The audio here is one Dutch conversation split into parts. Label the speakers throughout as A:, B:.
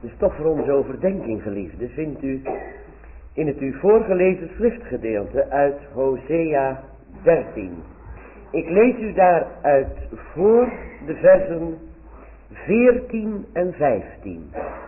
A: De stof voor onze overdenking, geliefden, vindt u in het u voorgelezen schriftgedeelte uit Hosea 13. Ik lees u daaruit voor de versen 14 en 15.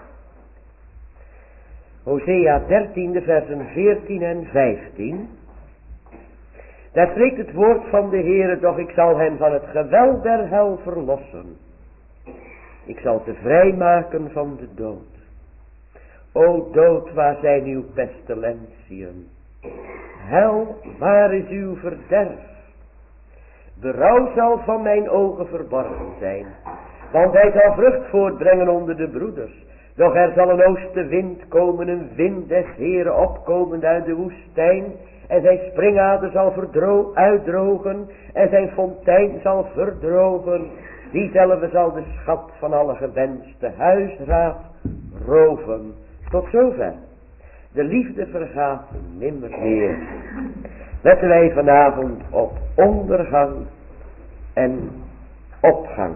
A: Hosea 13, de versen 14 en 15. Daar spreekt het woord van de Heere: doch ik zal hem van het geweld der hel verlossen. Ik zal ze vrijmaken van de dood. O dood, waar zijn uw pestilentiën? Hel, waar is uw verderf? Berouw zal van mijn ogen verborgen zijn, want hij zal vrucht voortbrengen onder de broeders. Doch er zal een oostenwind komen, een wind des Heren opkomen uit de woestijn, en zijn springader zal uitdrogen, en zijn fontein zal verdrogen. Diezelfde zal de schat van alle gewenste huisraad roven. Tot zover. De liefde vergaat nimmer meer. Letten wij vanavond op ondergang en opgang.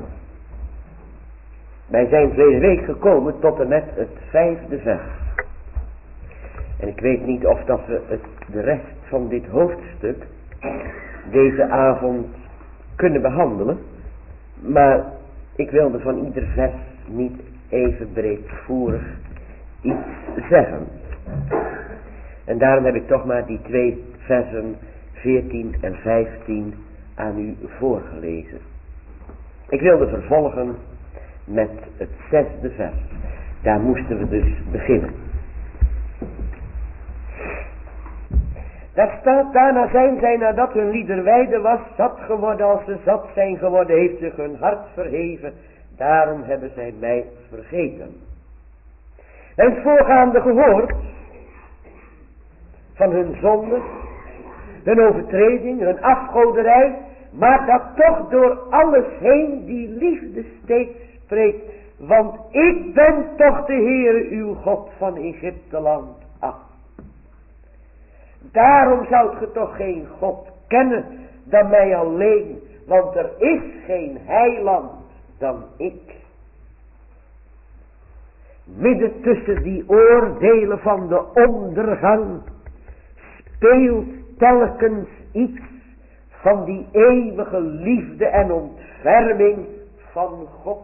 A: Wij zijn verleden week gekomen tot en met het 5e vers. En ik weet niet of dat we de rest van dit hoofdstuk deze avond kunnen behandelen. Maar ik wilde van ieder vers niet even breedvoerig iets zeggen. En daarom heb ik toch maar die 2 versen 14 en 15 aan u voorgelezen. Ik wilde vervolgen met het 6e vers. Daar moesten we dus beginnen. Daar staat: daarna zijn zij, nadat hun liederwijde was zat geworden. Als ze zat zijn geworden, heeft zich hun hart verheven. Daarom hebben zij mij vergeten. En het voorgaande gehoord van hun zonde, hun overtreding, hun afgoderij, maar dat toch door alles heen die liefde steeds spreekt. Want ik ben toch de Heere uw God van Egypteland af. Daarom zoudt ge toch geen God kennen dan mij alleen, want er is geen heiland dan ik. Midden tussen die oordelen van de ondergang speelt telkens iets van die eeuwige liefde en ontferming van God.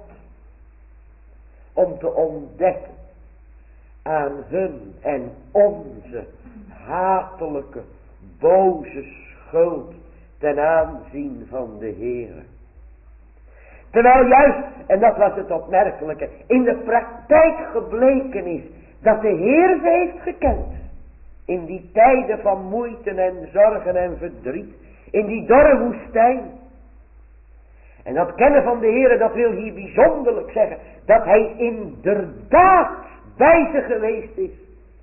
A: Om te ontdekken aan hun en onze hatelijke, boze schuld ten aanzien van de Heere. Terwijl juist, en dat was het opmerkelijke, in de praktijk gebleken is dat de Heer ze heeft gekend. In die tijden van moeite en zorgen en verdriet. In die dorre woestijn. En dat kennen van de Heer, dat wil hier bijzonderlijk zeggen, dat hij inderdaad bij ze geweest is.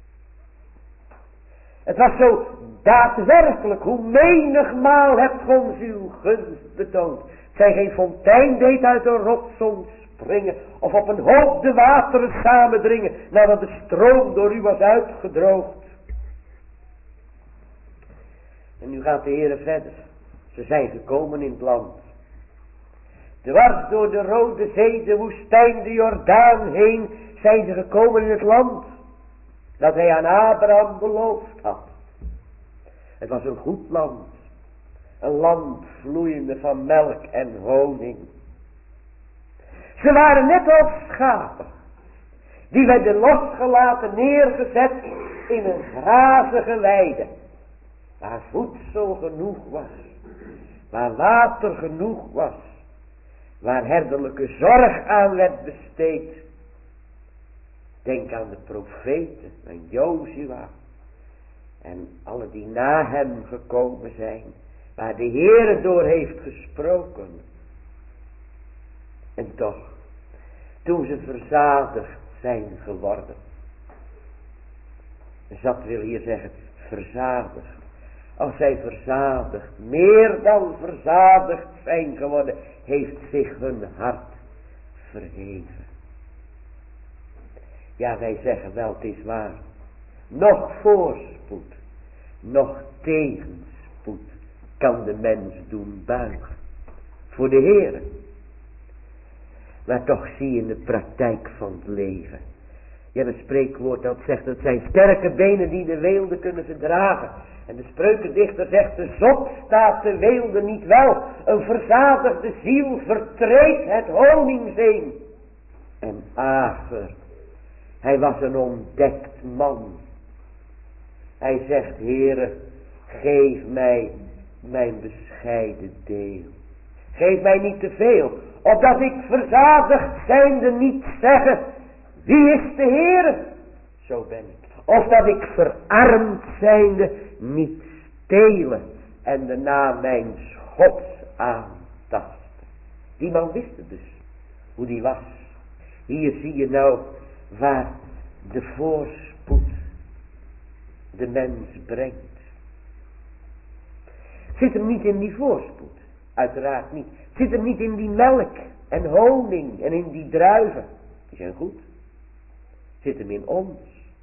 A: Het was zo daadwerkelijk, hoe menigmaal hebt ge ons uw gunst betoond. Zij geen fontein deed uit een rotsond springen, of op een hoop de wateren samendringen, nadat de stroom door u was uitgedroogd. En nu gaat de Heer verder. Ze zijn gekomen in het land. Dwars door de Rode Zee, de woestijn, de Jordaan heen, zijn ze gekomen in het land dat hij aan Abraham beloofd had. Het was een goed land. Een land vloeiende van melk en honing. Ze waren net als schapen. Die werden losgelaten, neergezet in een grazige weide. Waar voedsel genoeg was. Waar water genoeg was. Waar herderlijke zorg aan werd besteed. Denk aan de profeten, aan Jozua. En alle die na hem gekomen zijn. Waar de Heere door heeft gesproken. En toch, toen ze verzadigd zijn geworden. Zat wil hier zeggen, verzadigd. Als zij verzadigd, meer dan verzadigd zijn geworden, heeft zich hun hart verheven. Ja, wij zeggen wel, het is waar. Nog voorspoed, nog tegenspoed kan de mens doen buigen. Voor de Heere. Maar toch zie je in de praktijk van het leven Je hebt een spreekwoord dat zegt, het zijn sterke benen die de weelde kunnen verdragen. En de spreukendichter zegt, de zot staat de weelde niet wel. Een verzadigde ziel vertreedt het honingveen. En Ager, hij was een ontdekt man. Hij zegt, Heere, geef mij mijn bescheiden deel. Geef mij niet te veel, opdat ik verzadigd zijnde niet zeggen, wie is de Heere? Zo ben ik. Of dat ik verarmd zijnde niet stelen en de naam mijn Gods aantasten. Die man wist het dus, hoe die was. Hier zie je nou waar de voorspoed de mens brengt. Zit hem niet in die voorspoed? Uiteraard niet. Zit hem niet in die melk en honing en in die druiven? Die zijn goed. Zit hem in ons.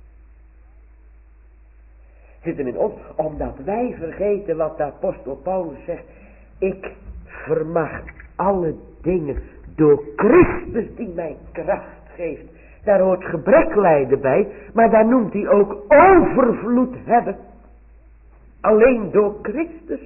A: Zit hem in ons, omdat wij vergeten wat de apostel Paulus zegt. Ik vermag alle dingen door Christus die mij kracht geeft. Daar hoort gebrek lijden bij, maar daar noemt hij ook overvloed hebben. Alleen door Christus.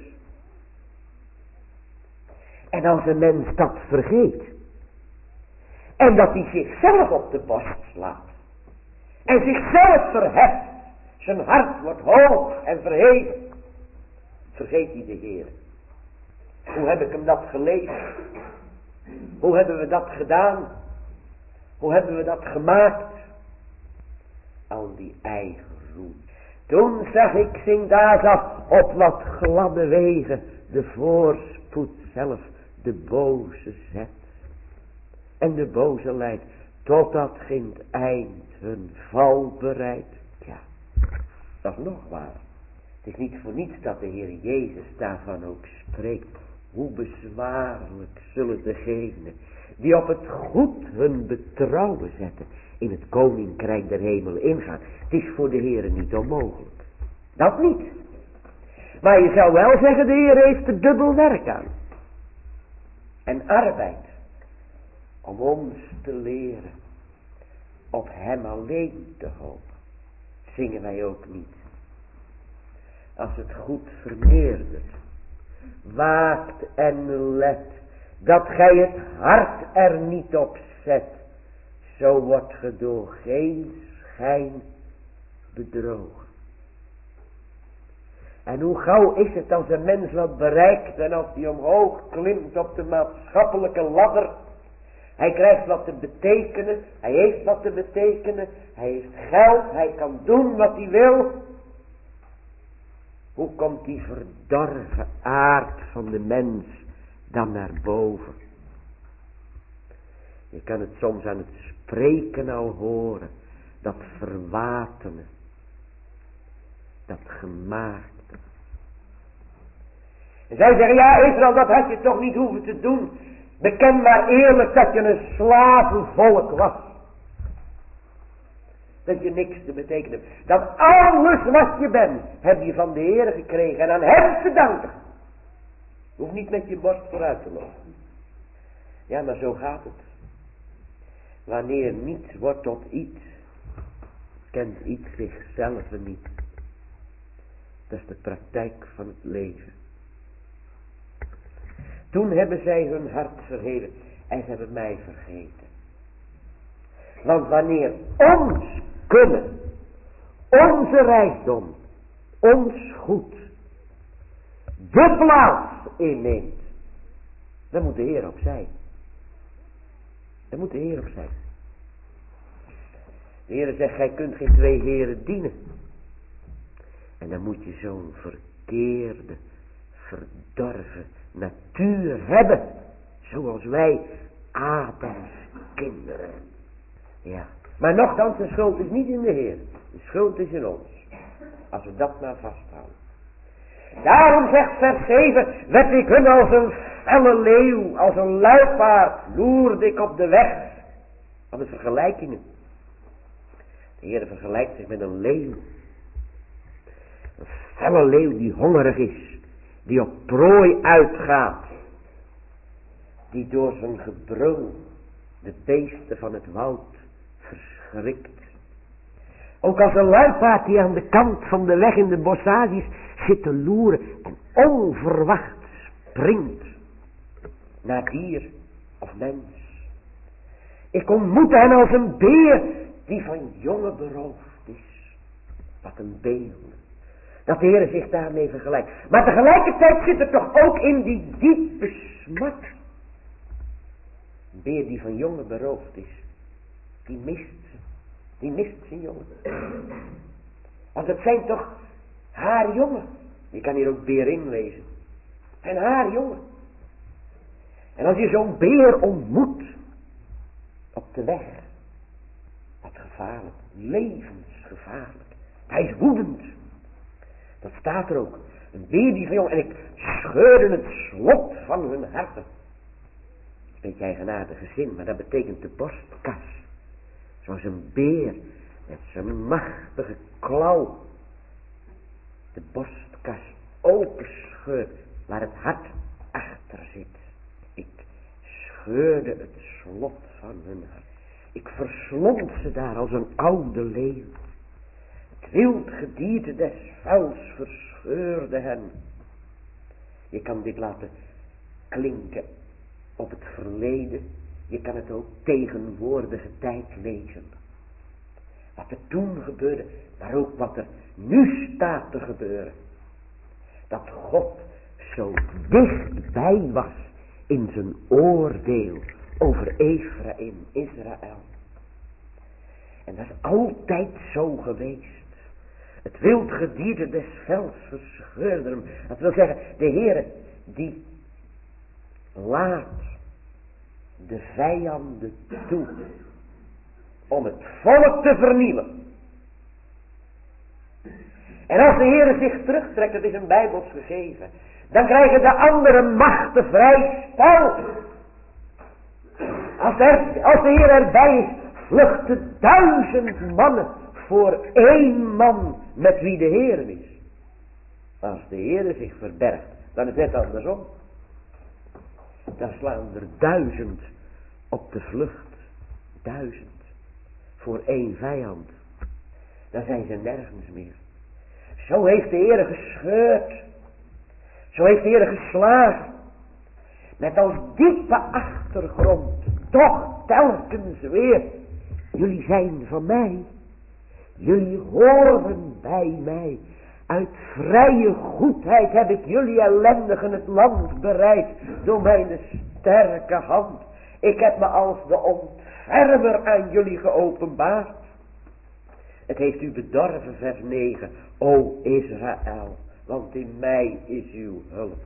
A: En als een mens dat vergeet, en dat hij zichzelf op de borst slaat, en zichzelf verheft, zijn hart wordt hoog en verheven, vergeet hij de Heer. Hoe heb ik hem dat gelezen? Hoe hebben we dat gedaan? Hoe hebben we dat gemaakt? Al die eigen roem. Toen zag ik Sint-Asaf op wat gladde wegen de voorspoed zelf de boze zet. En de boze leidt totdat geen eind hun val bereidt. Ja, dat is nog waar. Het is niet voor niets dat de Heer Jezus daarvan ook spreekt. Hoe bezwaarlijk zullen degenen die op het goed hun betrouwen zetten in het koninkrijk der hemelen ingaan. Het is voor de Heer niet onmogelijk. Dat niet. Maar je zou wel zeggen, de Heer heeft er dubbel werk aan. En arbeid. Om ons te leren op hem alleen te hopen. Zingen wij ook niet. Als het goed vermeerdert. Waakt en let. Dat gij het hart er niet op zet. Zo wordt ge door geen schijn bedrogen. En hoe gauw is het als een mens wat bereikt en als hij omhoog klimt op de maatschappelijke ladder. Hij krijgt wat te betekenen, hij heeft wat te betekenen, hij heeft geld, hij kan doen wat hij wil. Hoe komt die verdorven aard van de mens dan naar boven? Je kan het soms aan het spreken al horen, dat verwatenen, dat gemaakte. En zij zeggen, ja Israël, dat had je toch niet hoeven te doen. Beken maar eerlijk dat je een slavenvolk was. Dat je niks te betekenen hebt. Dat alles wat je bent, heb je van de Heer gekregen en aan hem te danken. Je hoeft niet met je borst vooruit te lopen. Ja, maar zo gaat het. Wanneer niets wordt tot iets, kent iets zichzelf niet. Dat is de praktijk van het leven. Toen hebben zij hun hart verheven en ze hebben mij vergeten. Want wanneer ons kunnen, onze rijkdom, ons goed, de plaats inneemt, dan moet de Heer opzij. Dan moet de Heer opzij. De Heer zegt, gij kunt geen twee heren dienen. En dan moet je zo'n verkeerde, verdorven natuur hebben. Zoals wij Adams kinderen. Ja. Maar nochtans, de schuld is niet in de Heer. De schuld is in ons. Als we dat maar vasthouden. Daarom zegt vers 7. Werd ik hun als een felle leeuw. Als een luipaard. Loerde ik op de weg. Van de vergelijkingen. De Heer vergelijkt zich met een leeuw. Een felle leeuw die hongerig is. Die op prooi uitgaat. Die door zijn gebrul de beesten van het woud verschrikt. Ook als een luipaard die aan de kant van de weg in de bossages zit te loeren en onverwacht springt naar dier of mens. Ik ontmoette hen als een beer die van jongen beroofd is. Wat een beeld. Dat de Heer zich daarmee vergelijkt. Maar tegelijkertijd zit er toch ook in die diepe smat. Een beer die van jongen beroofd is. Die mist ze. Die mist zijn jongen. Want het zijn toch haar jongen. Je kan hier ook beerin lezen. Het zijn haar jongen. En als je zo'n beer ontmoet op de weg. Wat gevaarlijk. Levensgevaarlijk. Hij is woedend. Dat staat er ook. Een beer die van jongen. En ik scheurde het slot van hun harten. Een beetje eigenaardige zin. Maar dat betekent de borstkas. Zoals een beer met zijn machtige klauw de borstkas openscheurt waar het hart achter zit. Ik scheurde het slot van hun hart. Ik verslond ze daar als een oude leeuw. Het wild gedierte des vuils verscheurde hen. Je kan dit laten klinken op het verleden. Je kan het ook tegenwoordige tijd lezen. Wat er toen gebeurde, maar ook wat er nu staat te gebeuren. Dat God zo dichtbij was in zijn oordeel over Ephraim, Israël. En dat is altijd zo geweest. Het wildgedierte des velds verscheurde hem. Dat wil zeggen, de Heere die laat de vijanden toe om het volk te vernielen. En als de Heere zich terugtrekt, dat is een bijbels gegeven, dan krijgen de andere machten vrij spel. Als de Heer erbij is, vluchten 1000 mannen voor 1 man met wie de Heer is. Als de Heer zich verbergt, dan is het net andersom. Dan slaan er 1000 op de vlucht. 1000 voor 1 vijand. Dan zijn ze nergens meer. Zo heeft de Heer gescheurd. Zo heeft de Heer geslagen. Met als diepe achtergrond. Toch telkens weer. Jullie zijn van mij. Jullie horen bij mij. Uit vrije goedheid heb ik jullie ellendigen het land bereid. Door mijn sterke hand. Ik heb me als de ontfermer aan jullie geopenbaard. Het heeft u bedorven, vers 9. O Israël, want in mij is uw hulp.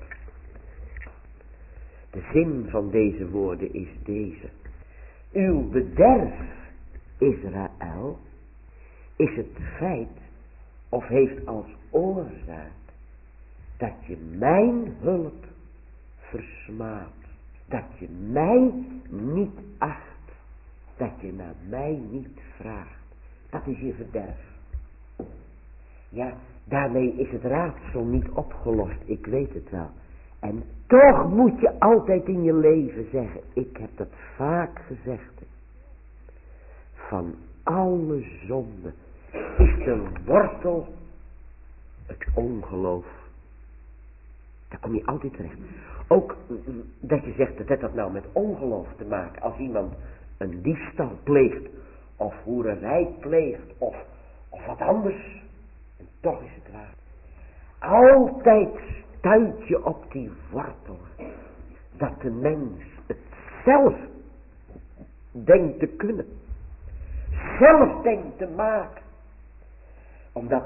A: De zin van deze woorden is deze. Uw bederf, Israël, is het feit of heeft als oorzaak dat je mijn hulp versmaadt. Dat je mij niet acht. Dat je naar mij niet vraagt. Dat is je verderf. Ja, daarmee is het raadsel niet opgelost. Ik weet het wel. En toch moet je altijd in je leven zeggen. Ik heb dat vaak gezegd. Van alle zonden is de wortel het ongeloof. Daar kom je altijd terecht. Ook dat je zegt, dat heeft dat nou met ongeloof te maken. Als iemand een diefstal pleegt, of hoererij pleegt, of wat anders. En toch is het waar. Altijd stuit je op die wortel. Dat de mens het zelf denkt te kunnen. Zelf denkt te maken. Omdat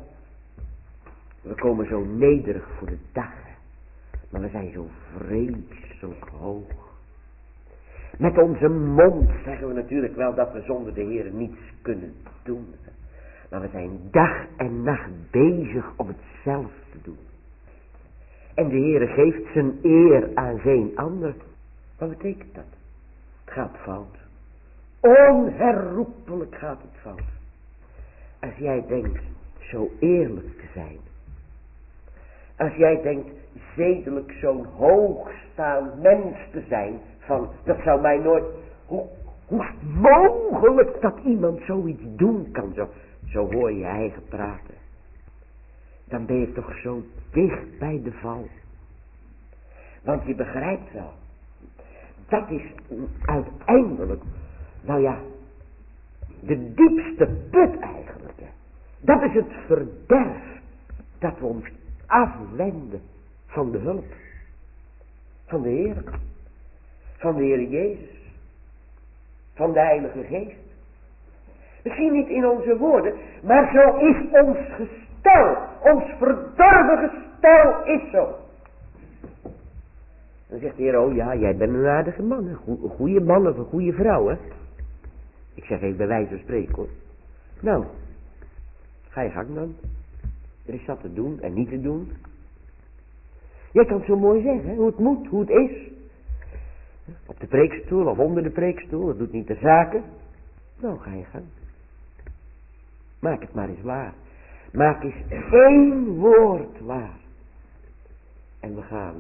A: we komen zo nederig voor de dag. Maar we zijn zo vreselijk hoog. Met onze mond zeggen we natuurlijk wel dat we zonder de Heer niets kunnen doen. Maar we zijn dag en nacht bezig om het zelf te doen. En de Heer geeft zijn eer aan geen ander. Wat betekent dat? Het gaat fout. Onherroepelijk gaat het fout. Als jij denkt zo eerlijk te zijn. Als jij denkt zedelijk zo'n hoogstaand mens te zijn. Van, dat zou mij nooit. Hoe mogelijk dat iemand zoiets doen kan. Zo hoor je je eigen praten. Dan ben je toch zo dicht bij de val. Want je begrijpt wel. Dat is uiteindelijk, nou ja, de diepste put eigenlijk. Hè. Dat is het verderf. Dat we ons afwenden van de hulp. Van de Heer. Van de Heer Jezus. Van de Heilige Geest. Misschien niet in onze woorden, maar zo is ons gestel. Ons verdorven gestel is zo. Dan zegt de Heer, oh ja, jij bent een aardige man. Een goede man of een goede vrouw, hè. Ik zeg even bij wijze van spreken, hoor. Nou, ga je gang dan. Er is wat te doen en niet te doen. Jij kan het zo mooi zeggen, hoe het moet, hoe het is. Op de preekstoel of onder de preekstoel, dat doet niet de zaken. Nou, ga je gang. Maak het maar eens waar. Maak eens één woord waar. En we gaan.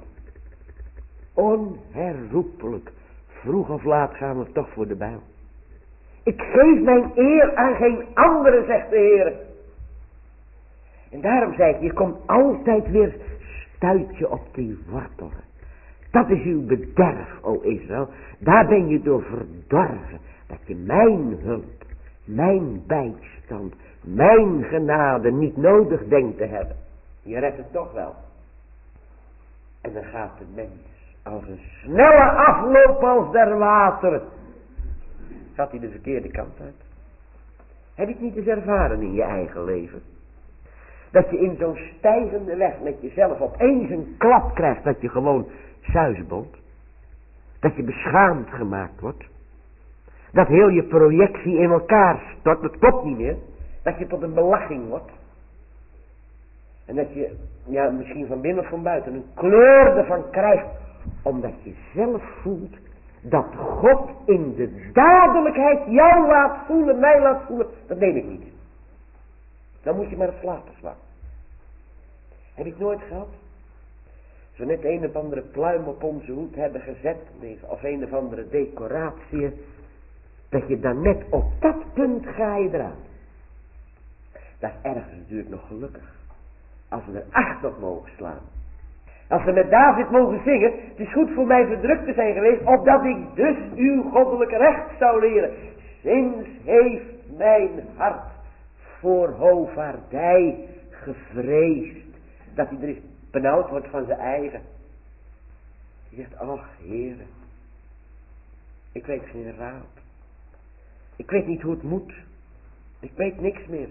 A: Onherroepelijk. Vroeg of laat gaan we toch voor de bijl. Ik geef mijn eer aan geen andere, zegt de Heer. En daarom zei ik, je komt altijd weer stuitje op die wortelen. Dat is uw bederf, o Israël. Daar ben je door verdorven. Dat je mijn hulp, mijn bijstand, mijn genade niet nodig denkt te hebben. Je redt het toch wel. En dan gaat de mens als een snelle afloop als der wateren. Gaat hij de verkeerde kant uit. Heb je het niet eens ervaren in je eigen leven? Dat je in zo'n stijgende weg met jezelf opeens een klap krijgt dat je gewoon suisbond. Dat je beschaamd gemaakt wordt. Dat heel je projectie in elkaar stort, dat klopt niet meer. Dat je tot een belaching wordt. En dat je, ja, misschien van binnen of van buiten een kleur ervan krijgt. Omdat je zelf voelt dat God in de dadelijkheid jou laat voelen, mij laat voelen. Dat neem ik niet. Dan moet je maar het slapen slaan. Heb ik nooit gehad? Zo net een of andere pluim op onze hoed hebben gezet. Of een of andere decoratie. Dat je dan net op dat punt ga je eraan. Dat is ergens natuurlijk nog gelukkig. Als we er 8 op mogen slaan. Als we met David mogen zingen. Het is goed voor mij verdrukt te zijn geweest. Opdat ik dus uw goddelijke recht zou leren. Sinds heeft mijn hart voor hovaardij gevreesd. Dat hij er eens benauwd wordt van zijn eigen. Hij zegt, ach Heere. Ik weet geen raad. Ik weet niet hoe het moet. Ik weet niks meer.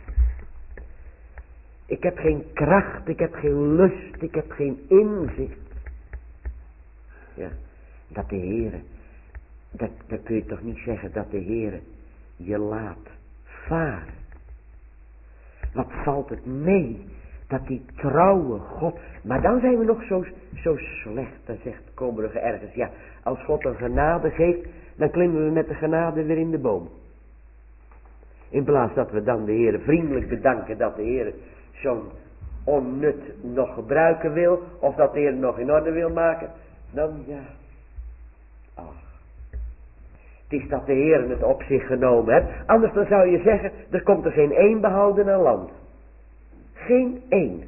A: Ik heb geen kracht, ik heb geen lust, ik heb geen inzicht. Ja, dat de Heere, dat kun je toch niet zeggen dat de Heere je laat varen. Wat valt het mee, dat die trouwe God, maar dan zijn we nog zo slecht, dan komen we ergens, ja, als God een genade geeft, dan klimmen we met de genade weer in de boom. In plaats dat we dan de Heere vriendelijk bedanken dat de Heere zo'n onnut nog gebruiken wil, of dat de Heer nog in orde wil maken, dan ja, ach. Het is dat de Heer het op zich genomen heeft, anders dan zou je zeggen, er komt er geen één behouden aan land. Geen één.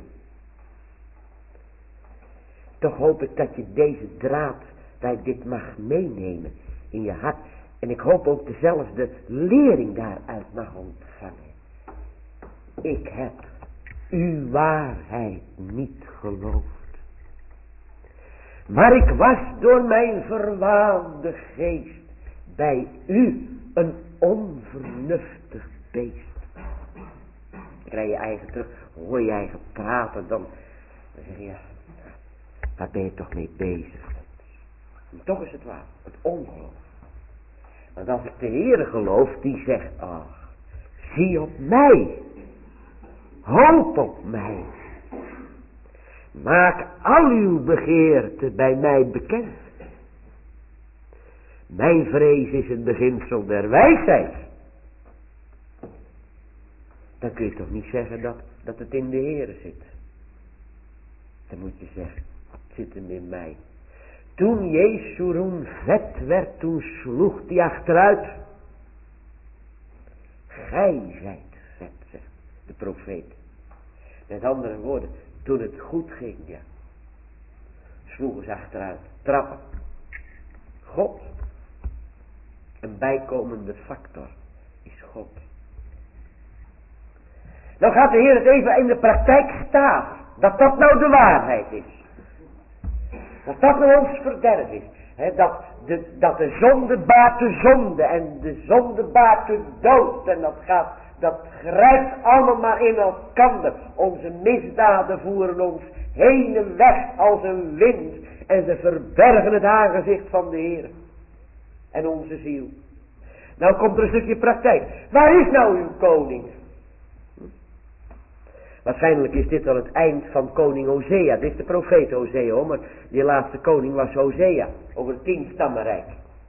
A: Toch hoop ik dat je deze draad, dat je dit mag meenemen in je hart. En ik hoop ook dezelfde lering daaruit mag ontvangen. Ik heb uw waarheid niet geloofd. Maar ik was door mijn verwaande geest bij u een onvernuftig beest. Dan krijg je eigen terug, hoor je eigen praten, dan zeg je, ja, waar ben je toch mee bezig? En toch is het waar, het ongeloof. Want als ik de Heere geloof, die zegt, ach, zie op mij. Hoop op mij. Maak al uw begeerte bij mij bekend. Mijn vrees is het beginsel der wijsheid. Dan kun je toch niet zeggen dat het in de Heere zit. Dan moet je zeggen, het zit hem in mij. Toen Jeshurun vet werd, toen sloeg hij achteruit. Gij zijt zet, zegt de profeet. Met andere woorden, toen het goed ging, ja, sloegen ze achteruit, trappen. God, een bijkomende factor, is God. Nou gaat de Heer het even in de praktijk staan, dat dat nou de waarheid is. Dat dat nou ons verderf is. He, dat de zonde baart de zonde en de zonde baart de dood. En dat grijpt allemaal maar in elkander. Onze misdaden voeren ons heen en weg als een wind. En ze verbergen het aangezicht van de Heer. En onze ziel. Nou komt er een stukje praktijk. Waar is nou uw koning? Waarschijnlijk is dit al het eind van koning Hosea. Dit is de profeet Hosea hoor, maar die laatste koning was Hosea. Over het 10-stammenrijk.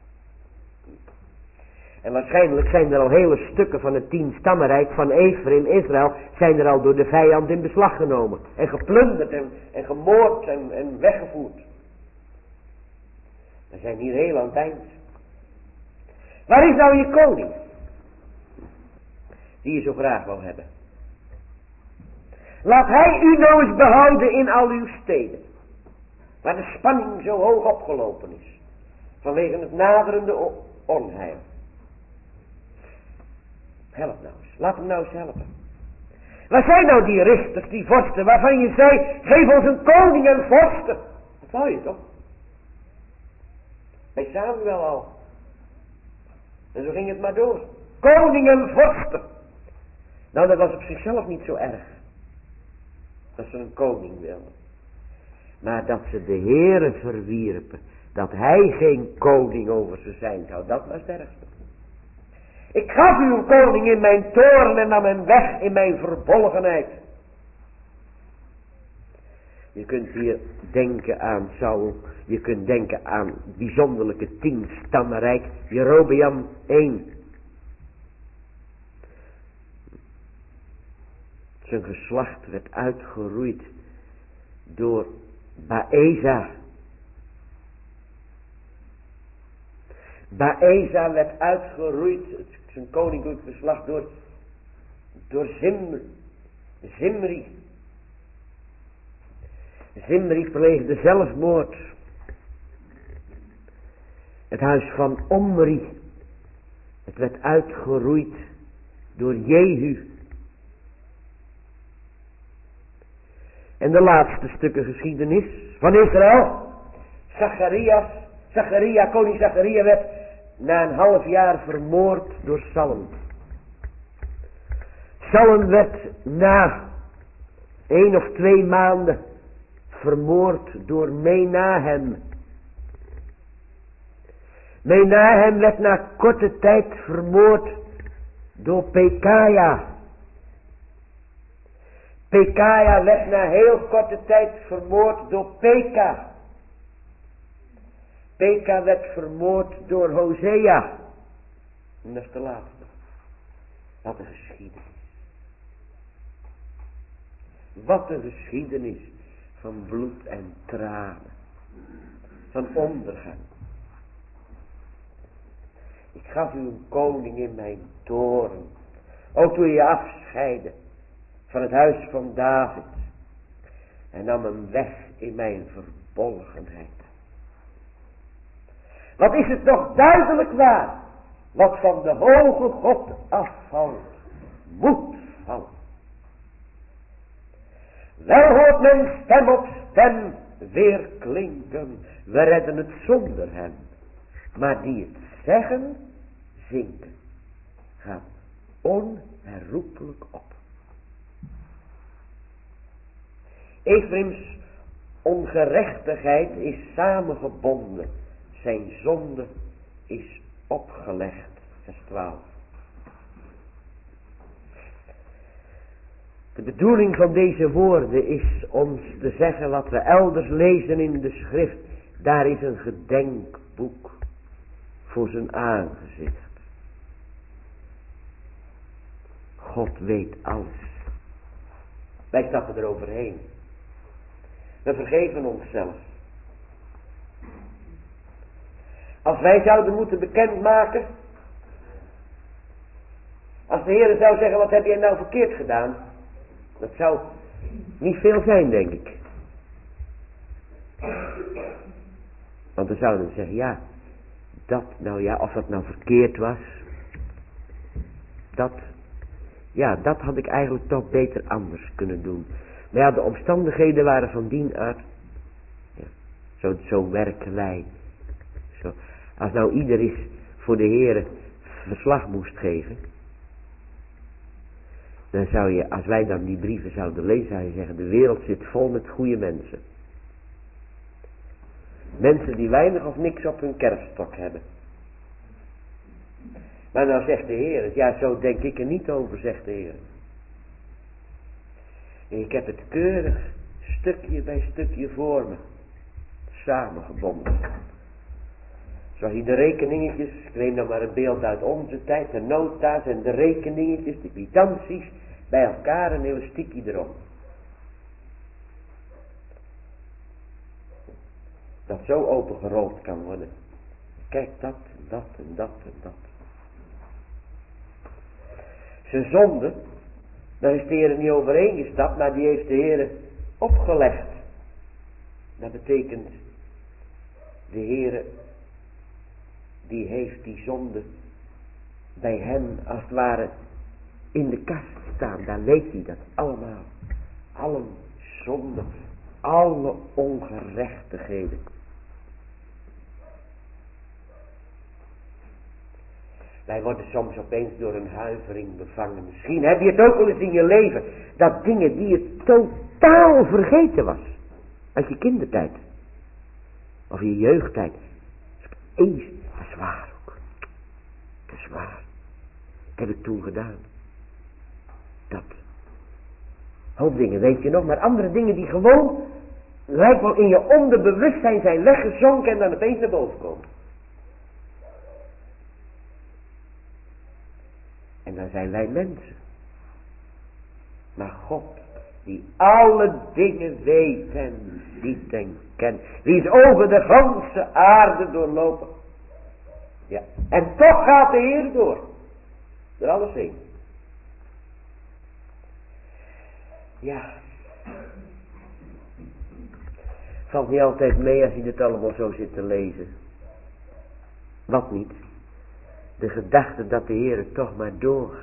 A: En waarschijnlijk zijn er al hele stukken van het 10-stammenrijk van Ephraim, Israël, zijn er al door de vijand in beslag genomen. En geplunderd en gemoord en weggevoerd. We zijn hier heel aan het eind. Waar is nou je koning? Die je zo graag wil hebben. Laat hij u nou eens behouden in al uw steden. Waar de spanning zo hoog opgelopen is. Vanwege het naderende onheil. Help nou eens. Laat hem nou eens helpen. Waar zijn nou die richters, die vorsten, waarvan je zei, geef ons een koning en vorsten. Dat wou je toch? Bij Samuel al. En zo ging het maar door. Koning en vorsten. Nou, dat was op zichzelf niet zo erg. Dat ze een koning wilden. Maar dat ze de Heere verwierpen. Dat hij geen koning over ze zijn zou. Dat was het ergste. Ik gaf u een koning in mijn toorn en nam hem weg in mijn verbolgenheid. Je kunt hier denken aan Saul. Je kunt denken aan het bijzonderlijke 10-stammenrijk. Jerobeam 1. Zijn geslacht werd uitgeroeid door Baeza. Baeza werd uitgeroeid, zijn koninklijk geslacht, door Zimri. Zimri pleegde zelfmoord. Het huis van Omri, het werd uitgeroeid door Jehu. En de laatste stukken geschiedenis van Israël. Koning Zacharia werd na een half jaar vermoord door Salem. Salem werd na 1 of 2 maanden vermoord door Menahem. Menahem werd na korte tijd vermoord door Pekaja. Pekaja werd na heel korte tijd vermoord door Peka. Peka werd vermoord door Hosea. En dat is de laatste. Wat een geschiedenis. Wat een geschiedenis van bloed en tranen. Van ondergang. Ik gaf u een koning in mijn toorn. Ook toen je afscheidde van het huis van David. En nam hem weg in mijn verbolgenheid. Wat is het toch duidelijk waar. Wat van de hoge God afvalt. Moet vallen. Wel hoort men stem op stem weer klinken. We redden het zonder hem. Maar die het zeggen, zinken. Gaat onherroepelijk op. Efraims ongerechtigheid is samengebonden. Zijn zonde is opgelegd. Vers 12. De bedoeling van deze woorden is ons te zeggen wat we elders lezen in de schrift. Daar is een gedenkboek voor zijn aangezicht. God weet alles. Wij stappen eroverheen. We vergeven onszelf. Als wij zouden moeten bekendmaken Als de Heer zou zeggen, wat heb jij nou verkeerd gedaan? Dat zou niet veel zijn, denk ik. Want dan zouden we zeggen, ja, of dat nou verkeerd was. Dat had ik eigenlijk toch beter anders kunnen doen. Maar ja, de omstandigheden waren van dien aard. Ja, zo werken wij. Zo. Als nou ieder is voor de Heere verslag moest geven. Dan zou je, als wij dan die brieven zouden lezen, zou je zeggen, de wereld zit vol met goede mensen. Mensen die weinig of niks op hun kerfstok hebben. Maar nou zegt de Heer, ja, zo denk ik er niet over, zegt de Heer. En ik heb het keurig stukje bij stukje voor me samengebonden. Zoals je de rekeningetjes, ik neem dan maar een beeld uit onze tijd, de nota's en de rekeningetjes, de kwitanties, bij elkaar een elastiekje erom. Dat zo opengerold kan worden. Kijk, dat en dat en dat en dat. Zijn zonde, daar is de Heer niet overeengestapt, maar die heeft de Heer opgelegd. Dat betekent, de Heer, die heeft die zonde bij hem als het ware in de kast staan. Daar weet hij dat allemaal. Alle zonden, alle ongerechtigheden. Wij worden soms opeens door een huivering bevangen. Misschien heb je het ook wel eens in je leven. Dat dingen die je totaal vergeten was. Uit je kindertijd. Of je jeugdtijd. Eens, dat is waar ook. Dat is waar. Dat heb ik toen gedaan. Dat. Hoop dingen weet je nog. Maar andere dingen die gewoon, lijkt wel in je onderbewustzijn zijn weggezonken en dan opeens naar boven komen. En dan zijn wij mensen. Maar God, die alle dingen weet en ziet en kent. Die is over de ganse aarde doorlopen. Ja. En toch gaat de Heer door. Door alles heen. Ja. Valt niet altijd mee als je dit allemaal zo zit te lezen. Wat niet? De gedachte dat de Heer toch maar doorgaat.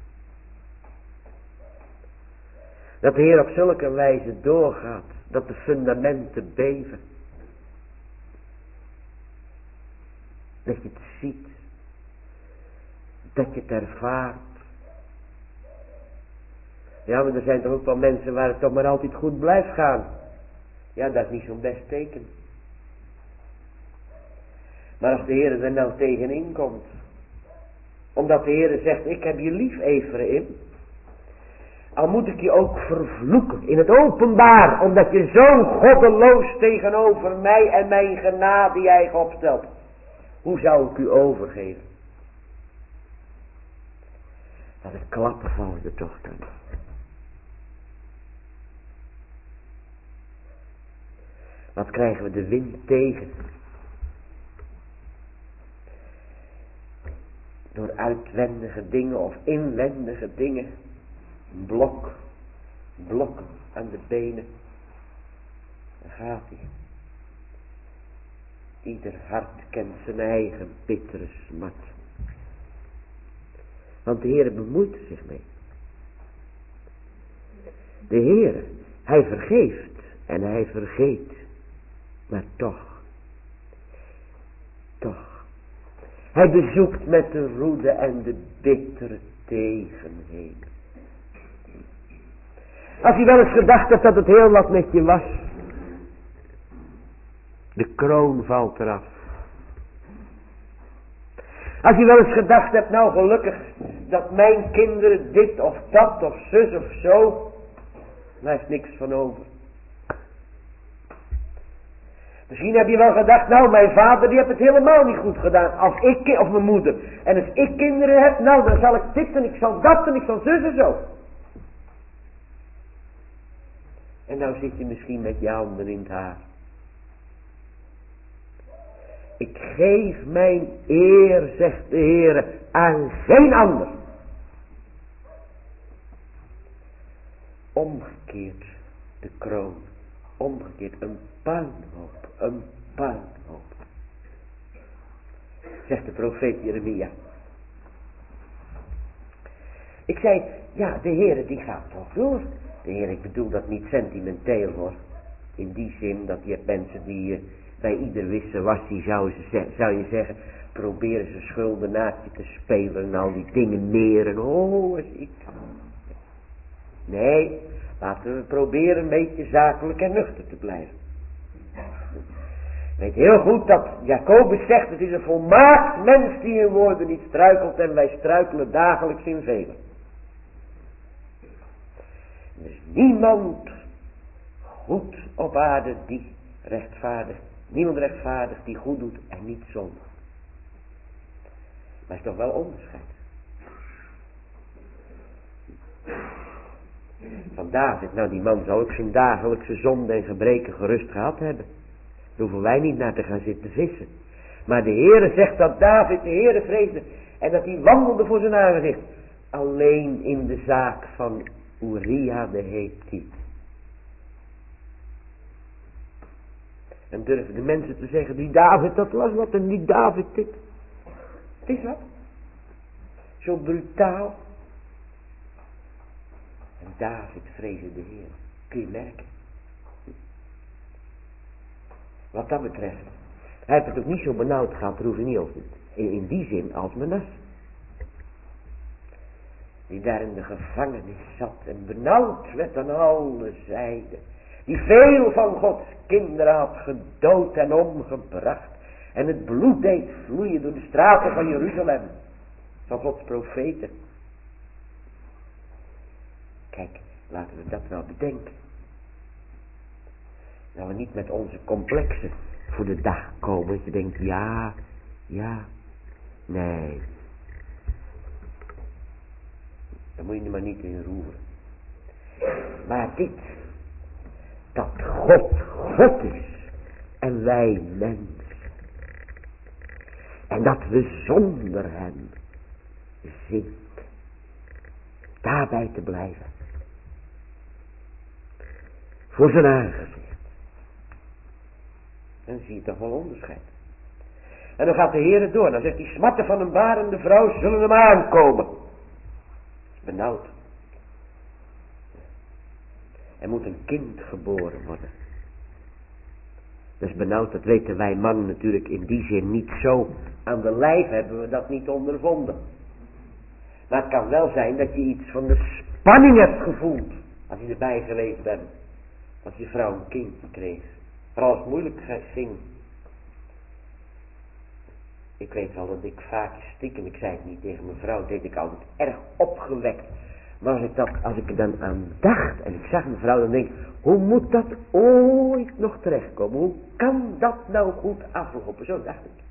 A: Dat de Heer op zulke wijze doorgaat. Dat de fundamenten beven. Dat je het ziet. Dat je het ervaart. Ja, maar er zijn toch ook wel mensen waar het toch maar altijd goed blijft gaan. Ja, dat is niet zo'n best teken. Maar als de Heer er nou tegenin komt. Omdat de Heer zegt, ik heb je lief, Efraïm. Al moet ik je ook vervloeken in het openbaar. Omdat je zo goddeloos tegenover mij en mijn genade die eigen opstelt. Hoe zou ik u overgeven? Dat het klappen vallen er toch dan. Wat krijgen we de wind tegen? Door uitwendige dingen of inwendige dingen. Blokken aan de benen. Daar gaat hij. Ieder hart kent zijn eigen bittere smat. Want de Heer bemoeit er zich mee. De Heer, hij vergeeft en hij vergeet. Maar toch. Hij bezoekt met de roede en de bittere tegenheden. Als je wel eens gedacht hebt dat het heel wat met je was. De kroon valt eraf. Als je wel eens gedacht hebt, nou gelukkig dat mijn kinderen dit of dat of zus of zo. Daar is niks van over. Misschien heb je wel gedacht, nou mijn vader die heeft het helemaal niet goed gedaan. Of mijn moeder. En als ik kinderen heb, nou dan zal ik dit en ik zal dat en ik zal zus en zo. En nou zit je misschien met je handen in het haar. Ik geef mijn eer, zegt de Heer, aan geen ander. omgekeerd de kroon. Omgekeerd een puinhoop. Een puinhoop. Zegt de profeet Jeremia. Ik zei, ja, de Heere die gaat toch door. De Heer, ik bedoel dat niet sentimenteel hoor. In die zin dat je hebt mensen die bij ieder wisse wassie zou je zeggen, proberen ze schuldenaartje te spelen en al die dingen meer en oh, als ik. Nee, laten we proberen een beetje zakelijk en nuchter te blijven. Weet heel goed dat Jacobus zegt, het is een volmaakt mens die in woorden niet struikelt en wij struikelen dagelijks in velen. Er is niemand goed op aarde die rechtvaardig, niemand rechtvaardig die goed doet en niet zondig. Maar is toch wel onderscheid. Van David, nou die man zou ook zijn dagelijkse zonde en gebreken gerust gehad hebben. Daar hoeven wij niet naar te gaan zitten vissen. Maar de Heere zegt dat David de Heere vreesde en dat hij wandelde voor zijn aangezicht. Alleen in de zaak van Uria de Hethiet. En durven de mensen te zeggen, die David dat was wat en die David dit. Het is wat. Zo brutaal. En David vreesde de Heer. Kun je merken. Wat dat betreft. Hij heeft het ook niet zo benauwd gehad, daar hoef je niet over. In die zin als Manasse. Die daar in de gevangenis zat en benauwd werd aan alle zijden. Die veel van Gods kinderen had gedood en omgebracht. En het bloed deed vloeien door de straten van Jeruzalem. Van Gods profeten. Kijk, laten we dat wel bedenken. Dat we niet met onze complexen voor de dag komen. Dat je denkt, ja, nee. Daar moet je er maar niet in roeren. Maar dit, dat God is en wij mens. En dat we zonder hem zinken. Daarbij te blijven. Voor zijn aangezicht. Dan zie je toch wel onderscheid. En dan gaat de Heer door. Dan zegt hij, smatten van een barende vrouw zullen hem aankomen. Benauwd. Er moet een kind geboren worden. Dat is benauwd, dat weten wij mannen natuurlijk in die zin niet zo. Aan de lijf hebben we dat niet ondervonden. Maar het kan wel zijn dat je iets van de spanning hebt gevoeld. Als je erbij geweest bent. Als je vrouw een kindje kreeg. Vooral als het moeilijk ging. Ik weet wel dat ik vaak stiekem, ik zei het niet tegen mijn vrouw, deed ik altijd erg opgewekt. Maar als ik er dan aan dacht en ik zag mijn vrouw, dan denk ik, hoe moet dat ooit nog terechtkomen? Hoe kan dat nou goed aflopen? Zo dacht ik.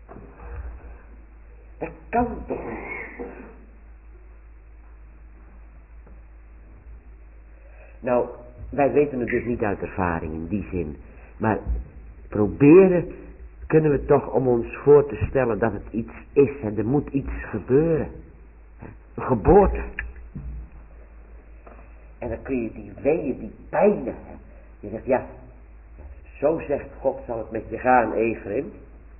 A: Dat kan toch niet. Nou, wij weten het dus niet uit ervaring in die zin. Maar proberen kunnen we toch om ons voor te stellen dat het iets is. En er moet iets gebeuren. Een geboorte. En dan kun je die weeën, die pijnen. Je zegt, ja, zo zegt God zal het met je gaan, Efraim.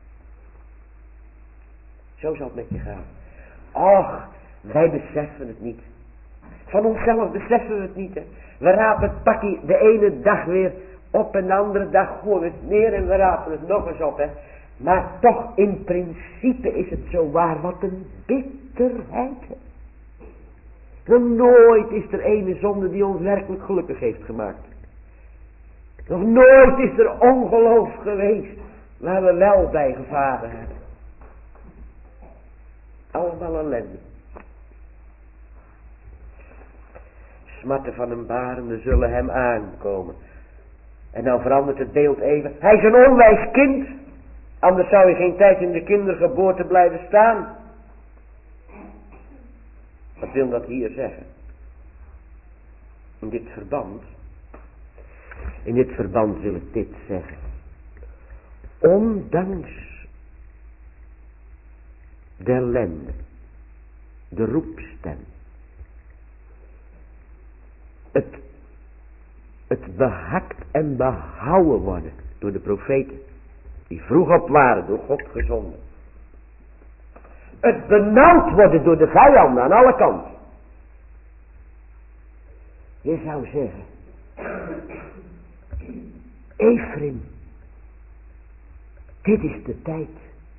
A: Zo zal het met je gaan. Och, wij beseffen het niet. Van onszelf beseffen we het niet. Hè. We rapen het pakje de ene dag weer op en de andere dag gooien we het neer en we rapen het nog eens op. Hè. Maar toch in principe is het zo waar, wat een bitterheid. Hè. Nog nooit is er ene zonde die ons werkelijk gelukkig heeft gemaakt. Nog nooit is er ongeloof geweest waar we wel bij gevaren hebben. Allemaal ellende. Smatten van een barende zullen hem aankomen. En dan verandert het beeld even. Hij is een onwijs kind. Anders zou hij geen tijd in de kindergeboorte blijven staan. Wat wil dat hier zeggen? In dit verband wil ik dit zeggen. Ondanks de ellende, de roepstem, het behakt en behouden worden door de profeten, die vroeg op waren door God gezonden. Het benauwd worden door de vijanden aan alle kanten. Je zou zeggen, Efraim, dit is de tijd.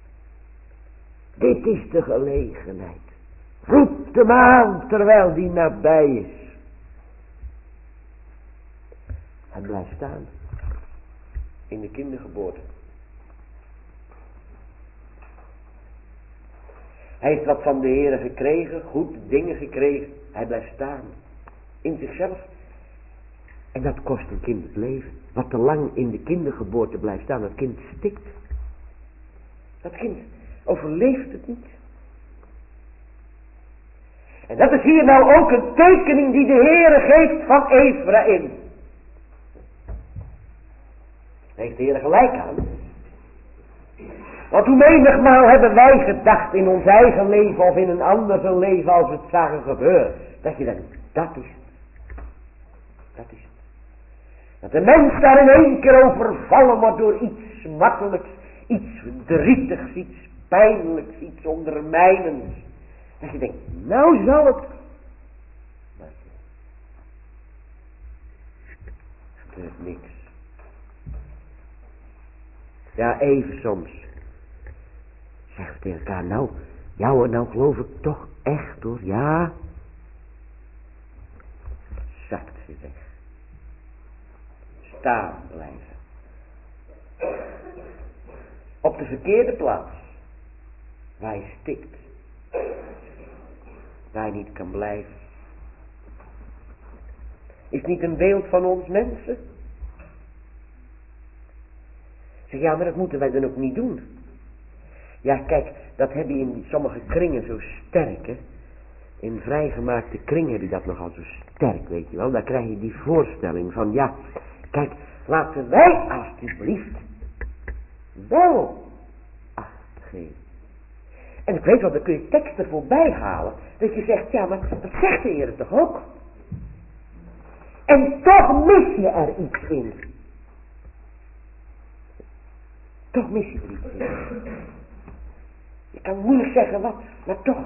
A: Dit is de gelegenheid. Roep hem aan terwijl die nabij is. Hij blijft staan in de kindergeboorte. Hij heeft wat van de Heere gekregen, goede dingen gekregen. Hij blijft staan in zichzelf. En dat kost een kind het leven. Wat te lang in de kindergeboorte blijft staan, dat kind stikt. Dat kind overleeft het niet. En dat is hier nou ook een tekening die de Heere geeft van Efraïm. Daar heeft de Heere gelijk aan. Want hoe menigmaal hebben wij gedacht in ons eigen leven of in een ander zijn leven als we het zagen gebeuren. Dat je denkt, dat is het. Dat is het. Dat de mens daar in één keer overvallen wordt door iets smartelijks, iets verdrietigs, iets pijnlijks, iets ondermijnends. Dat je denkt, nou zal het. Maar er gebeurt niks. Ja, even soms. Zeggen we tegen elkaar, nou geloof ik toch echt hoor, ja. Zakt ze weg. Staan blijven. Op de verkeerde plaats. Waar je stikt. Waar je niet kan blijven. Is niet een beeld van ons mensen? Zeg, ja, maar dat moeten wij dan ook niet doen. Ja, kijk, dat heb je in sommige kringen zo sterk, hè. In vrijgemaakte kringen heb je dat nogal zo sterk, weet je wel. Daar krijg je die voorstelling van, ja, kijk, laten wij alsjeblieft wel acht geven. En ik weet wel, dan kun je teksten voorbij halen, dat je zegt, ja, maar dat zegt de Heer toch ook? En toch mis je er iets in. Toch mis je er iets in. Je kan moeilijk zeggen wat, maar toch.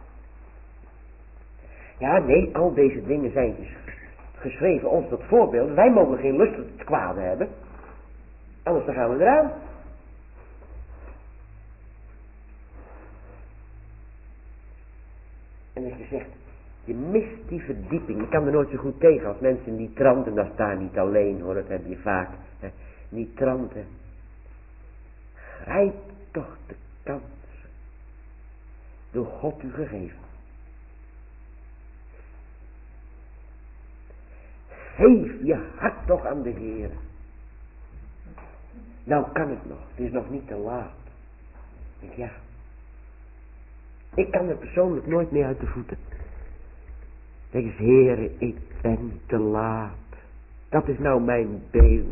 A: Ja, nee, al deze dingen zijn geschreven ons tot voorbeeld. Wij mogen geen lust tot het kwade hebben. Anders dan gaan we eraan. En als je zegt, je mist die verdieping. Je kan er nooit zo goed tegen als mensen in die trant. En dat is daar niet alleen hoor, dat heb je vaak. Hè. Die tranten. Grijp toch de kans. Door God u gegeven. Geef je hart toch aan de Heer. Nou kan het nog. Het is nog niet te laat. Ik denk, ja. Ik kan er persoonlijk nooit meer uit de voeten. Zeg eens, Heere, ik ben te laat. Dat is nou mijn beeld.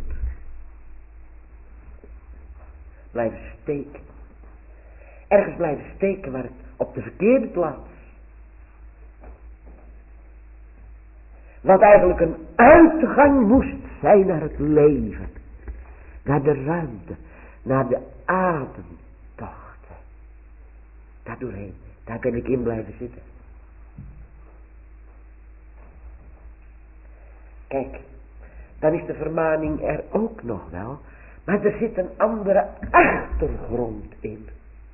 A: Blijven steken. Ergens blijven steken waar ik op de verkeerde plaats. Wat eigenlijk een uitgang moest zijn naar het leven. Naar de ruimte. Naar de ademtochten. Daar doorheen. Daar ben ik in blijven zitten. Kijk. Dan is de vermaning er ook nog wel. Maar er zit een andere achtergrond in.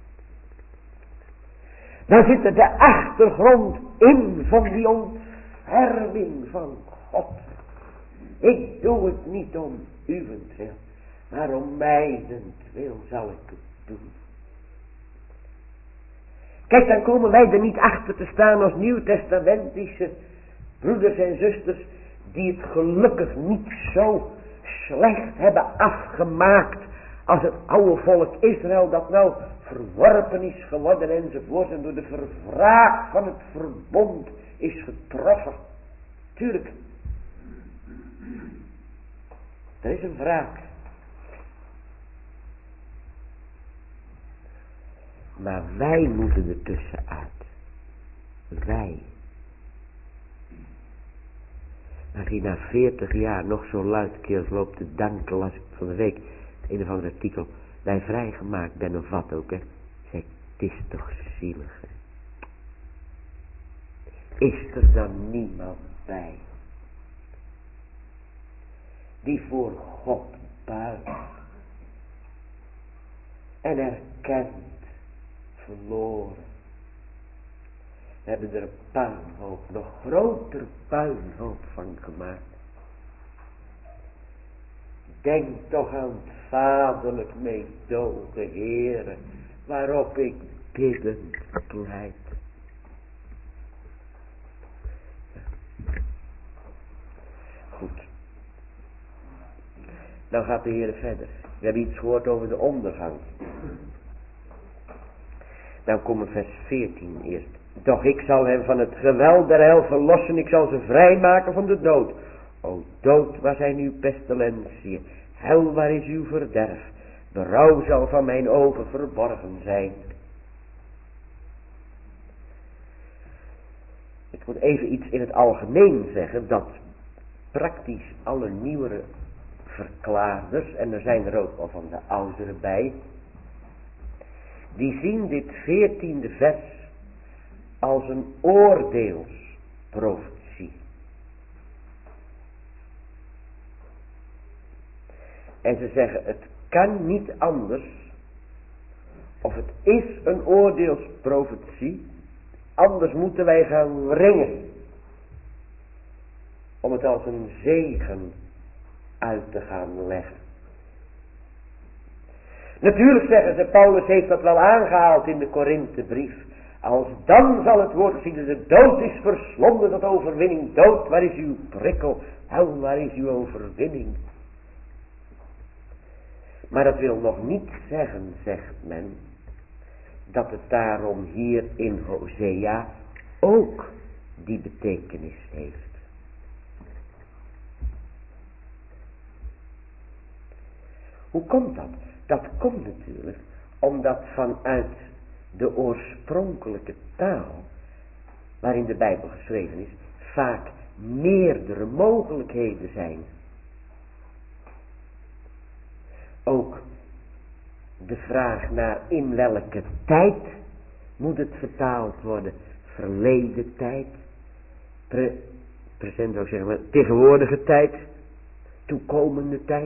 A: Daar zit er de achtergrond in van die ontferming van God. Ik doe het niet om uwentwil, maar om mijnentwil zal ik het doen. Kijk, dan komen wij er niet achter te staan als nieuwtestamentische broeders en zusters die het gelukkig niet zo slecht hebben afgemaakt als het oude volk Israël dat nou verworpen is geworden enzovoort en door de verwraak van het verbond is getroffen. Tuurlijk. Er is een wraak. Maar wij moeten er tussenuit. Wij. Als hij na 40 jaar nog zo luidkeels loopt te danken, las ik van de week een of ander artikel, dat hij vrijgemaakt bent of wat ook, hè. Zeg, het is toch zielig, hè. Is er dan niemand bij die voor God buigt en erkent verloren? We hebben er een puinhoop, nog groter puinhoop van gemaakt. Denk toch aan het vaderlijk meedogen, Heere, waarop ik biddend pleit. Goed. Nou gaat de Heer verder. We hebben iets gehoord over de ondergang. Nou komen vers 14 eerst. Doch ik zal hem van het geweld der hel verlossen, ik zal ze vrijmaken van de dood. O dood, waar zijn uw pestilentiën? Hel, waar is uw verderf? Berouw zal van mijn ogen verborgen zijn. Ik moet even iets in het algemeen zeggen, dat praktisch alle nieuwere verklaarders, en er zijn er ook wel van de ouderen bij, die zien dit 14e vers als een oordeelsprofetie. En ze zeggen, het kan niet anders, of het is een oordeelsprofetie, anders moeten wij gaan wringen om het als een zegen uit te gaan leggen. Natuurlijk zeggen ze, Paulus heeft dat wel aangehaald in de Korinthebrief. Als dan zal het woord zien dat de dood is verslonden tot overwinning. Dood, waar is uw prikkel? Hel, waar is uw overwinning? Maar dat wil nog niet zeggen, zegt men, dat het daarom hier in Hosea ook die betekenis heeft. Hoe komt dat? Dat komt natuurlijk omdat vanuit de oorspronkelijke taal waarin de Bijbel geschreven is, vaak meerdere mogelijkheden zijn. Ook de vraag naar in welke tijd moet het vertaald worden. Verleden tijd, present ook zeggen we, tegenwoordige tijd, toekomende tijd.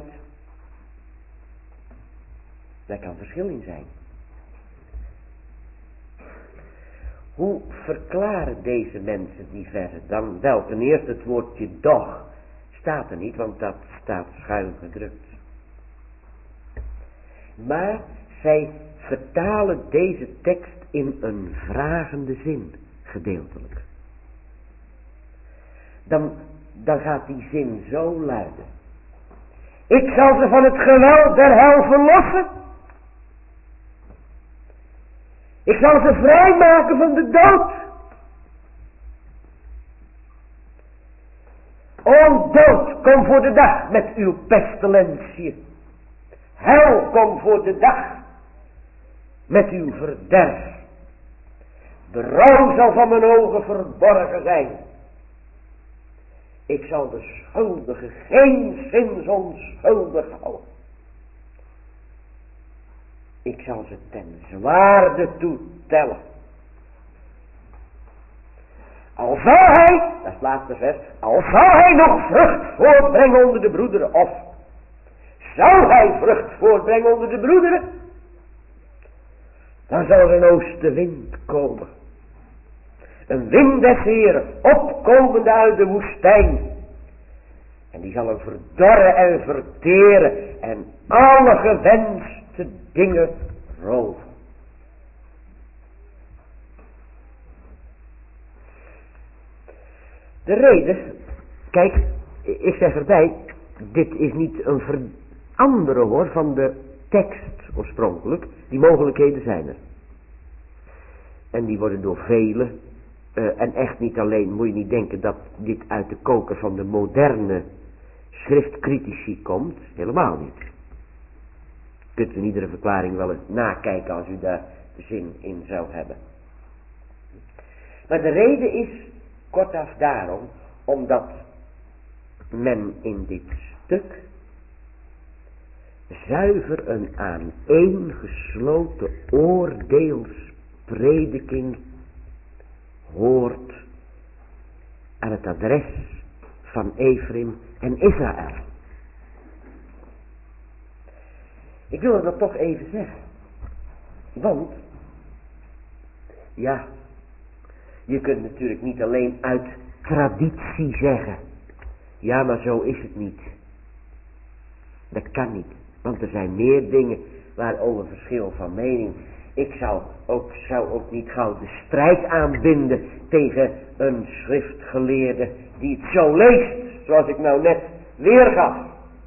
A: Daar kan verschil in zijn. Hoe verklaren deze mensen die versen? Dan wel, ten eerste het woordje doch staat er niet, want dat staat schuin gedrukt. Maar zij vertalen deze tekst in een vragende zin, gedeeltelijk. Dan gaat die zin zo luiden. Ik zal ze van het geweld der hel verlossen. Ik zal ze vrijmaken van de dood. O dood, kom voor de dag met uw pestilentie. Hel, kom voor de dag met uw verderf. Berouw zal van mijn ogen verborgen zijn. Ik zal de schuldige geenszins onschuldig houden. Ik zal ze ten zwaarde toetellen. Al zal hij, dat is het laatste vers, al zal hij nog vrucht voortbrengen onder de broederen, of zou hij vrucht voortbrengen onder de broederen, dan zal er een oostenwind komen. Een wind des Heeren, opkomende uit de woestijn. En die zal hem verdorren en verteren en alle gewenste dingen roven. De reden, kijk, ik zeg erbij, dit is niet een veranderen hoor van de tekst oorspronkelijk. Die mogelijkheden zijn er. En die worden door velen, en echt niet alleen, moet je niet denken dat dit uit de koker van de moderne schriftcritici komt. Helemaal niet. Kunt u in iedere verklaring wel eens nakijken als u daar zin in zou hebben. Maar de reden is kortaf daarom, omdat men in dit stuk zuiver een aaneengesloten oordeelsprediking hoort aan het adres van Efraim en Israël. Ik wil dat toch even zeggen. Want, ja, je kunt natuurlijk niet alleen uit traditie zeggen. Ja, maar zo is het niet. Dat kan niet. Want er zijn meer dingen waarover verschil van mening. Ik zou ook niet gauw de strijd aanbinden tegen een schriftgeleerde die het zo leest, zoals ik nou net weergaf.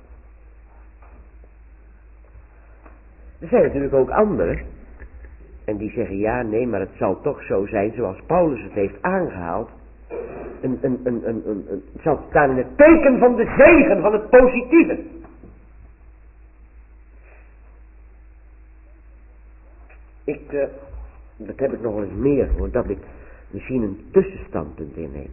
A: Er zijn natuurlijk ook anderen. En die zeggen, ja, nee, maar het zal toch zo zijn zoals Paulus het heeft aangehaald. Het zal staan in het teken van de zegen, van het positieve. Dat heb ik nog wel eens meer, hoor, dat ik misschien een tussenstandpunt inneem.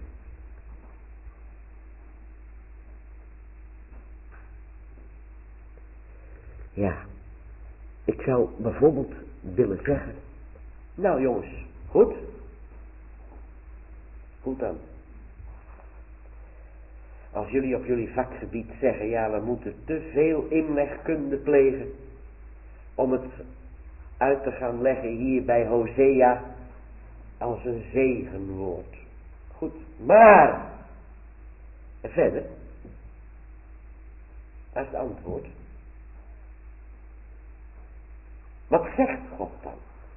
A: Ja, ik zou bijvoorbeeld willen zeggen, nou jongens, goed? Goed dan. Als jullie op jullie vakgebied zeggen, ja, we moeten te veel inlegkunde plegen om het uit te gaan leggen hier bij Hosea als een zegenwoord. Goed, maar en verder, dat is het antwoord. Wat zegt God dan?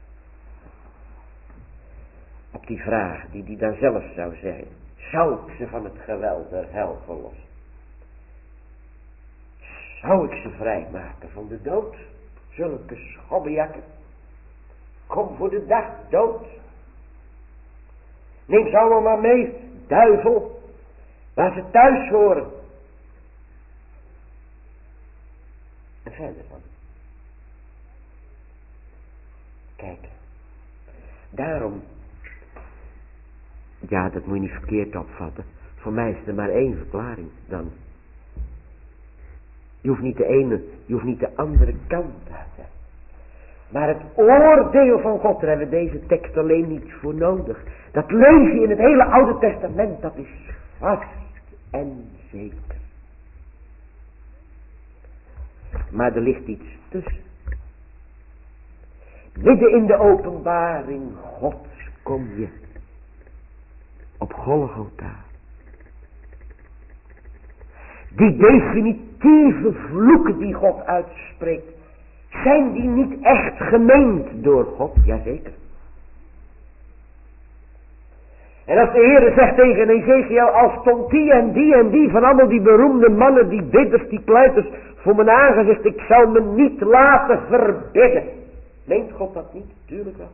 A: Op die vraag die hij dan zelf zou zeggen. Zou ik ze van het geweld der hel verlossen? Zou ik ze vrijmaken van de dood? Zulke schobbejakken. Kom voor de dag, dood. Neem ze allemaal maar mee, duivel. Waar ze thuis horen. En verder dan. Kijk. Daarom. Ja, dat moet je niet verkeerd opvatten. Voor mij is er maar één verklaring dan. Je hoeft niet de ene, je hoeft niet de andere kant uit te hebben. Maar het oordeel van God, daar hebben we deze tekst alleen niet voor nodig. Dat lees je in het hele Oude Testament, dat is vast en zeker. Maar er ligt iets tussen. Midden in de openbaring Gods kom je op Golgotha. Die definitieve vloeken die God uitspreekt, zijn die niet echt gemeend door God? Jazeker. En als de Heer zegt tegen Ezekiel, als stond die en die van allemaal die beroemde mannen, die bidders, die pleiters voor mijn aangezicht, ik zal me niet laten verbidden. Meent God dat niet? Tuurlijk wel.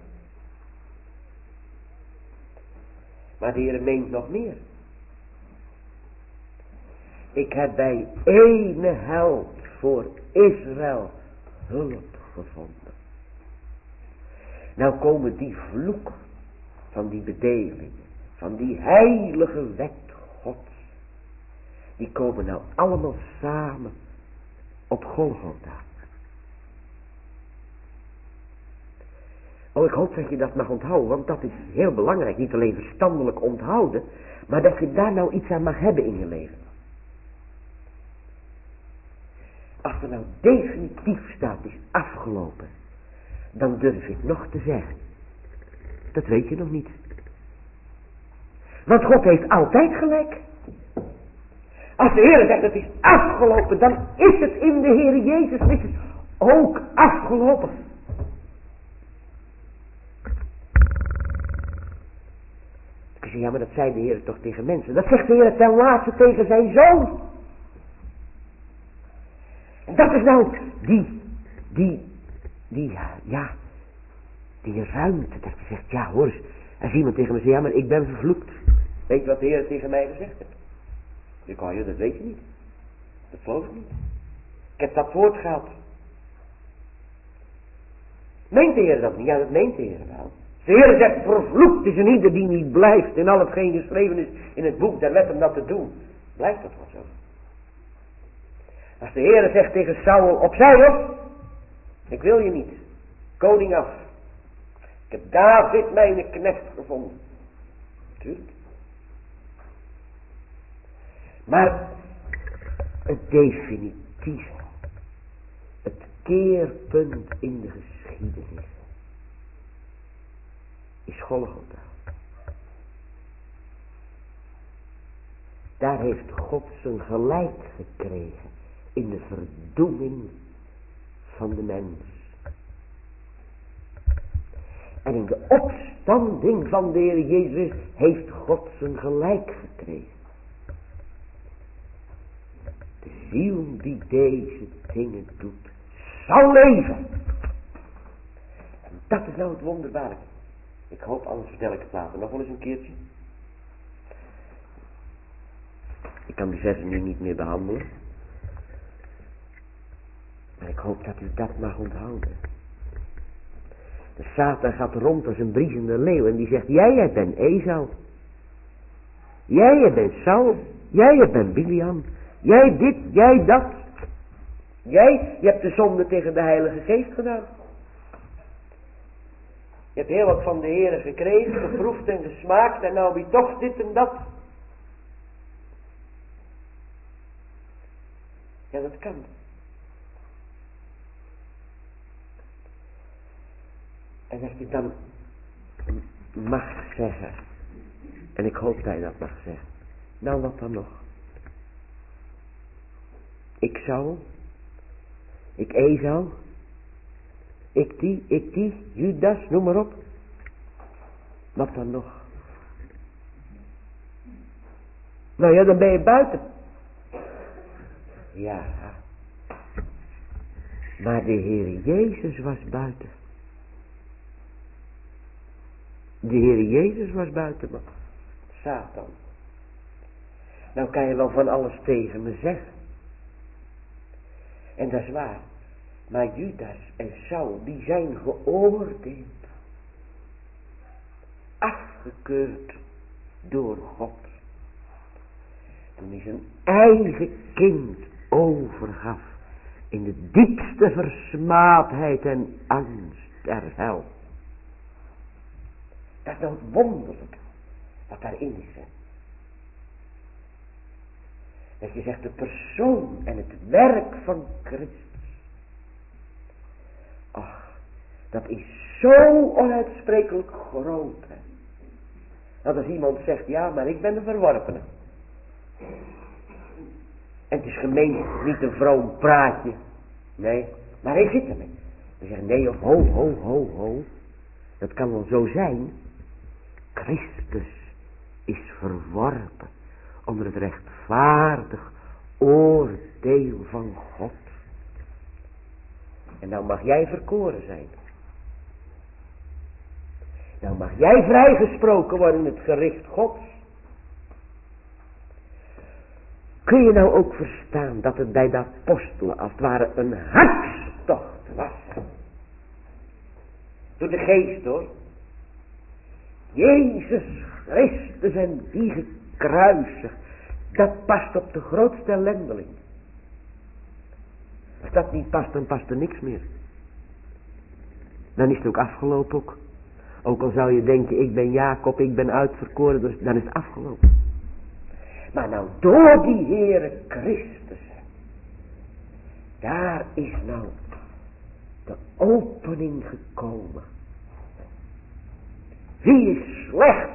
A: Maar de Heer meent nog meer. Ik heb bij ene held voor Israël hulp gevonden. Nou komen die vloeken van die bedelingen, van die heilige wet Gods, die komen nou allemaal samen op Golgotha. Oh, ik hoop dat je dat mag onthouden, want dat is heel belangrijk. Niet alleen verstandelijk onthouden, maar dat je daar nou iets aan mag hebben in je leven. Als er nou definitief staat, is afgelopen, dan durf ik nog te zeggen. Dat weet je nog niet. Want God heeft altijd gelijk. Als de Heer zegt het is afgelopen, dan is het in de Heer Jezus Christus ook afgelopen. Ik zeg, ja, maar dat zei de Heer toch tegen mensen. Dat zegt de Heer ten laatste tegen zijn zoon. En dat is nou die ruimte. Dat je zegt, ja hoor eens. Als iemand tegen me zegt, ja maar ik ben vervloekt. Weet je wat de Heer tegen mij gezegd heeft? Ik kan je, dat weet je niet. Dat geloof ik niet. Ik heb dat woord gehad. Meent de Heer dat niet? Ja, dat meent de Heer wel. De Heer zegt, vervloekt is een ieder die niet blijft in al hetgeen geschreven is in het boek der wetten om dat te doen. Blijft dat wel zo? Als de Heere zegt tegen Saul, opzij op, ik wil je niet, koning af. Ik heb David mijn knecht gevonden. Tuurlijk. Maar het definitieve, het keerpunt in de geschiedenis is Golgotha. Daar heeft God zijn gelijk gekregen in de verdoeming van de mens. En in de opstanding van de Heer Jezus heeft God zijn gelijk gekregen. De ziel die deze dingen doet, zal leven. En dat is nou het wonderbare. Ik hoop, anders vertel ik het later nog wel eens een keertje. Ik kan die versen nu niet meer behandelen. Maar ik hoop dat u dat mag onthouden. De Satan gaat rond als een briesende leeuw en die zegt, jij bent Esau. Jij bent Saul. Jij bent Biliam. Jij dit, jij dat. Je hebt de zonde tegen de Heilige Geest gedaan. Je hebt heel wat van de Heere gekregen, geproefd en gesmaakt en nou wie toch dit en dat. Ja, dat kan. En als je dan mag zeggen, en ik hoop dat je dat mag zeggen, nou wat dan nog? Ik Esau, ik die, Judas, noem maar op. Wat dan nog? Nou ja, dan ben je buiten. Ja, maar de Heer Jezus was buiten. De Heer Jezus was buiten, maar Satan. Nou kan je wel van alles tegen me zeggen. En dat is waar. Maar Judas en Saul, die zijn geoordeeld. Afgekeurd door God. Toen hij zijn eigen kind overgaf. In de diepste versmaadheid en angst der hel. Dat is nou het wonderlijke wat daarin is. Hè? Dat je zegt de persoon en het werk van Christus. Ach, dat is zo onuitsprekelijk groot. Hè? Dat als iemand zegt, ja, maar ik ben de verworpene. En het is gemeen, niet een vroom praatje. Nee, maar hij zit ermee. We zeggen, nee, of ho. Dat kan wel zo zijn. Christus is verworpen onder het rechtvaardig oordeel van God. En nou mag jij verkoren zijn. Nou mag jij vrijgesproken worden in het gericht Gods. Kun je nou ook verstaan dat het bij de apostelen als het ware een hartstocht was? Door de geest hoor. Jezus Christus en die gekruisigd. Dat past op de grootste ellendeling. Als dat niet past, dan past er niks meer. Dan is het ook afgelopen ook. Ook al zou je denken, ik ben Jacob, ik ben uitverkoren, dus dan is het afgelopen. Maar nou door die Heere Christus, daar is nou de opening gekomen. Wie is slecht?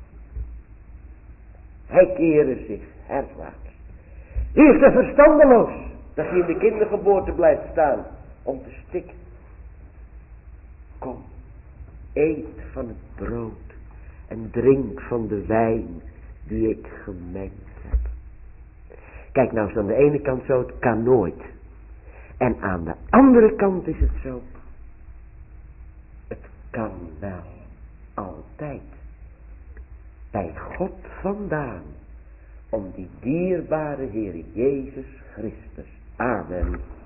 A: Hij keerde zich herwaarts. Wie is er verstandeloos? Dat hij in de kindergeboorte blijft staan om te stikken. Kom, eet van het brood en drink van de wijn die ik gemengd heb. Kijk nou eens aan de ene kant zo, het kan nooit. En aan de andere kant is het zo. Het kan wel altijd. Bij God vandaan. Om die dierbare Heer Jezus Christus. Amen.